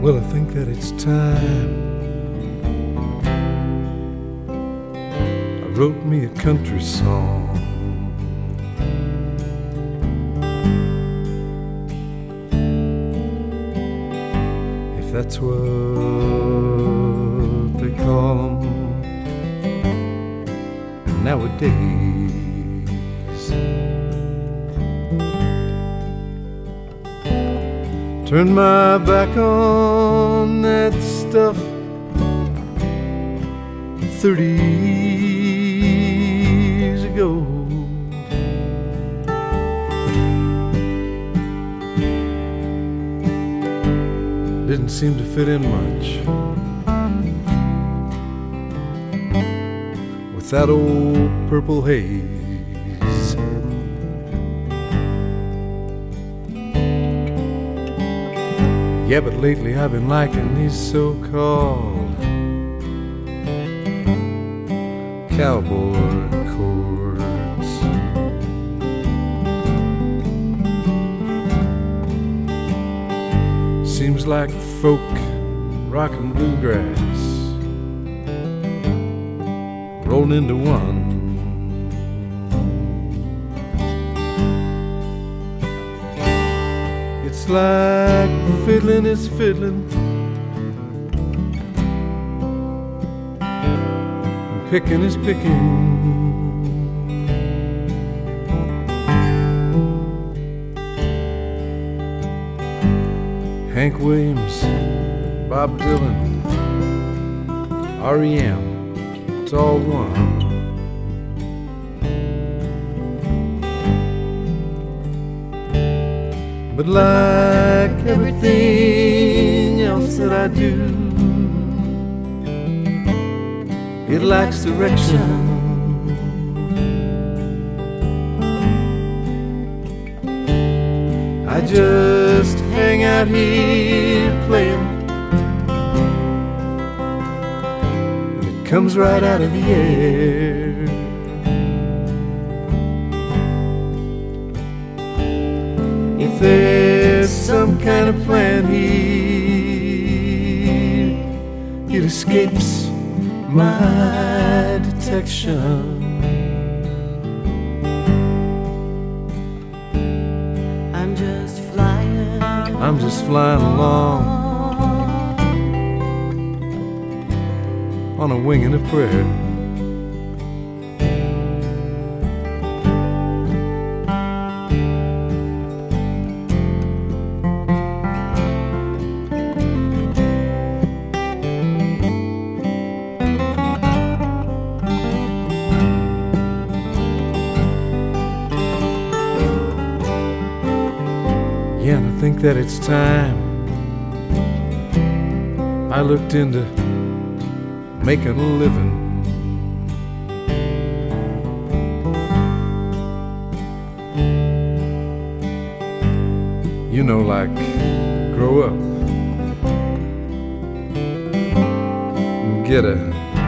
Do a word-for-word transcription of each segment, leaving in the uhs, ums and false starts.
Well, I think that it's time I wrote me a country song. If that's what they call 'em nowadays. Turn my back on that stuff thirty years ago. Didn't seem to fit in much with that old purple haze. Yeah, but lately I've been liking these so-called cowboy chords. Seems like folk rock and bluegrass rolled into one. It's like fiddling is fiddling and picking is picking. Hank Williams, Bob Dylan, R E M, it's all one. But like everything else that I do, it lacks direction. I just hang out here playing. It comes right out of the air. If there's some kind of plan here, it escapes my detection. I'm just flying. I'm just flying along on a wing and a prayer. Yeah, and I think that it's time I looked into making a living. You know, like grow up and get a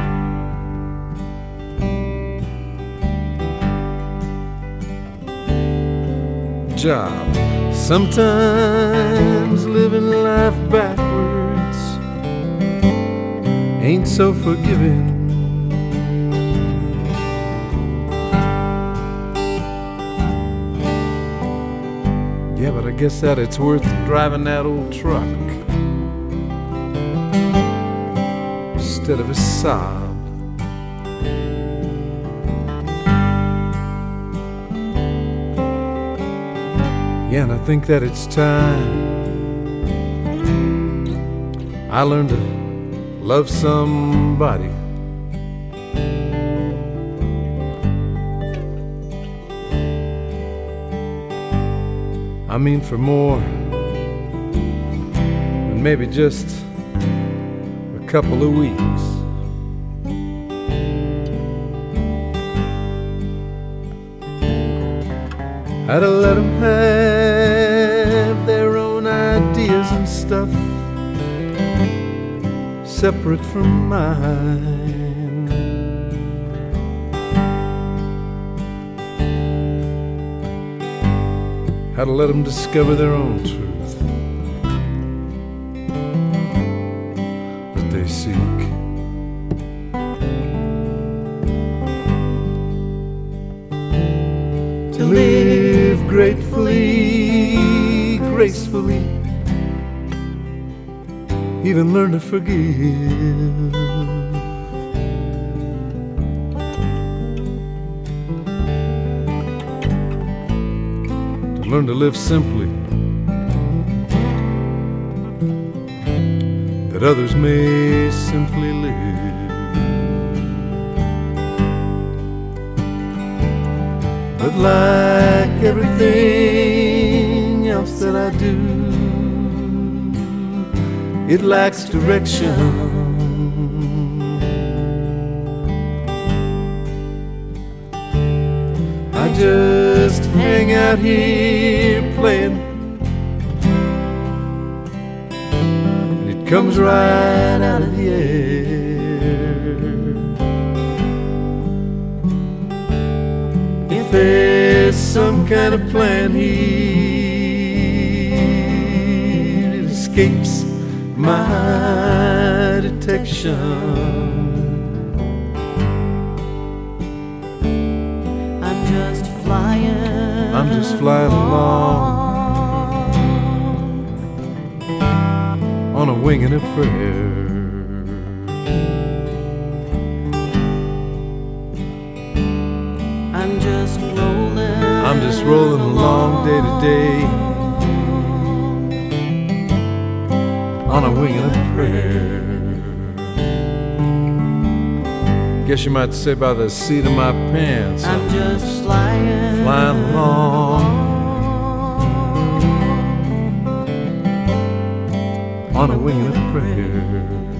job. Sometimes living life backwards ain't so forgiving. Yeah, but I guess that it's worth driving that old truck instead of a sob. Yeah, and I think that it's time I learned to love somebody. I mean for more than maybe just a couple of weeks. I'd let them have their own ideas and stuff separate from mine. I'd let them discover their own truth gracefully, even learn to forgive. To learn to live simply, that others may simply live. But like everything else that I do, it lacks direction. I just hang out here playing, and it comes right out of the air. If there's some kind of plan here, it escapes my detection. I'm just flying. I'm just flying along on a wing and a prayer. I'm just rolling. I'm just rolling along day to day on a wing and a prayer. Guess you might say by the seat of my pants, I'm just flying, flying along on a wing and a prayer.